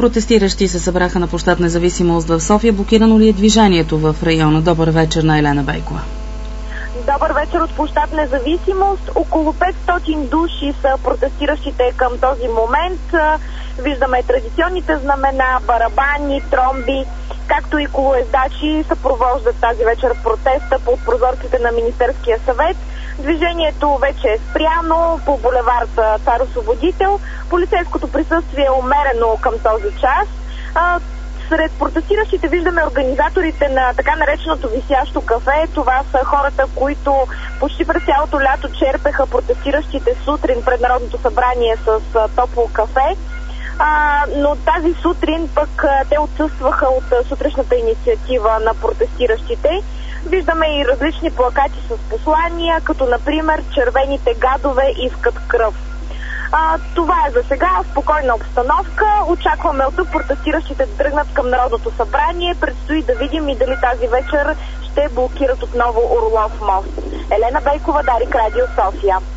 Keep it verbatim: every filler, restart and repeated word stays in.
Протестиращи се събраха на площад Независимост в София. Блокирано ли е движението в района? Добър вечер на Елена Бейкова. Добър вечер от площад Независимост. Около петстотин души са протестиращите към този момент. Виждаме традиционните знамена, барабани, тромби, както и колоездачи съпровождат тази вечер протеста под прозорците на Министерския съвет. Движението вече е спряно по булевард Цар Освободител. Полицейското присъствие е умерено към този час. Сред протестиращите виждаме организаторите на така нареченото висящо кафе. Това са хората, които почти през цялото лято черпеха протестиращите сутрин пред Народното събрание с топло кафе. А, но тази сутрин пък те отсъстваха от сутрешната инициатива на протестиращите. Виждаме и различни плакати с послания, като например червените гадове искат кръв. А, това е за сега, спокойна обстановка. Очакваме от тук протестиращите да тръгнат към Народното събрание. Предстои да видим и дали тази вечер ще блокират отново Орлов мост. Елена Бейкова, Дарик, Радио София.